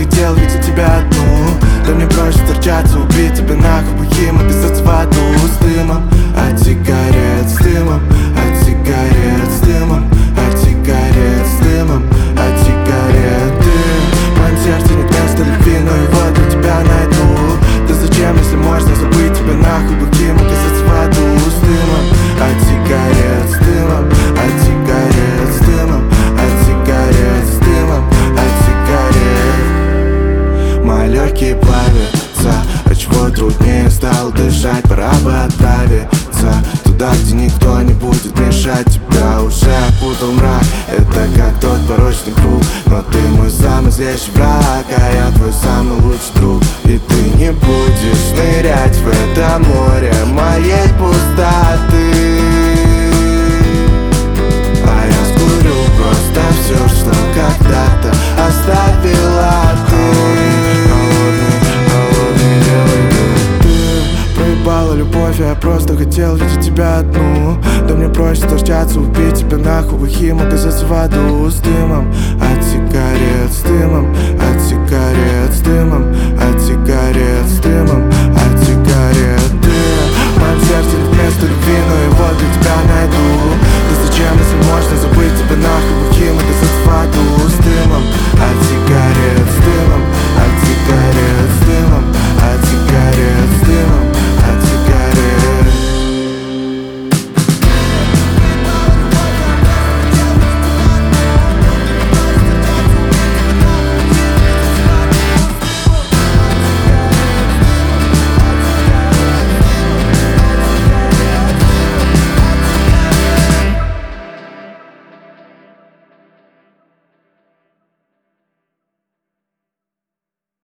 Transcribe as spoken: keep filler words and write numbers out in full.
хотел видеть тебя одну. Да мне проще торчаться, убить тебя нахуй, бухим, описаться в аду. С дымом от сигарет, с дымом от сигарет, с дымом от сигарет, с дымом от сигарет. Ты в моем сердце нет места любви, но его для тебя найду. Да зачем, если можно забыть тебя нахуй, бухим, описаться в аду. С дымом от сигарет, с дымом от сигарет, с дымом от сигарет, с дымом от сигарет. Мои легкие плавятся, отчего труднее стало дышать. Пора бы отправиться туда, где никто не будет мешать. Тебя уже опутал мрак, это как тот порочный круг. Но ты мой самый злейший враг, а я твой самый лучший друг. И ты не будешь нырять в это море моей пустоты. А я скурю просто все, что когда-то оставила ты. Проебала любовь, я просто хотел видеть тебя одну. Да мне проще торчаться, убить тебя нахуй, бухим, оказаться в аду. С дымом от сигарет, с дымом от сигарет, с дымом от сигарет, с дымом от сигарет. Ты в моем сердце нет места любви, но его для тебя найду. Да зачем, если можно забыть тебя нахуй, бухим,